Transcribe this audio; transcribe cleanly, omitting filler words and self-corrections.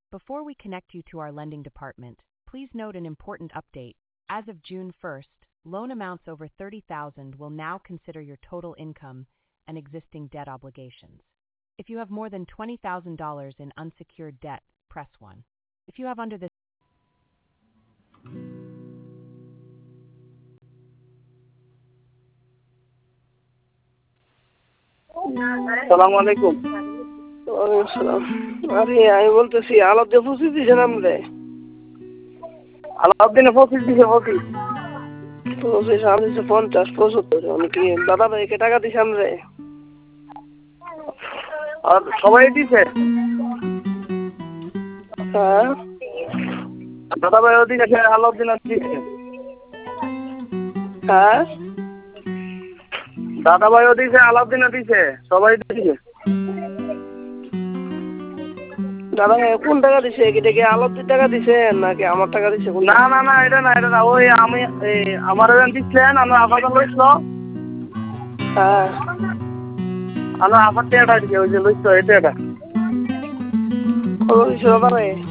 Before we connect you to our lending department, please note an important update. As of June 1st, loan amounts over $30,000 will now consider your total income and existing debt obligations. If you have more than $20,000 in unsecured debt, press 1. If you have under this সালাম আলাইকুম। ওয়ালাইকুম আসসালাম। আরে আমি বলতেছি আলাদা পঁচিশ দিয়েছেন আপনি? আলাউদ্দিনে 25 দিছে 25। পঁচিশ আমি দিচ্ছি 50 75। আমি কি দাদা ভাইকে টাকা দিছি আমরা? আর সবাই দিছে। হ্যাঁ দাদা ভাই ওদিকে আলাউদ্দিন দিছে। হ্যাঁ দাদা ভাইও দিছে, আলাউদ্দিন দিছে, সবাই দিছে। দাদা ভাই কোন টাকা দিছে? এটা কি আলাউদ্দিন টাকা দিছে নাকি আমার টাকা দিছে? না না না, এটা না, ওই আমি আমার এখান দিচ্ছেন, আমরা আপাতত লইছিল। হ্যাঁ আমরা আপাতত এটা দিছে, ওই যে লইছিল এটা। কত দিছে দাদা ভাই?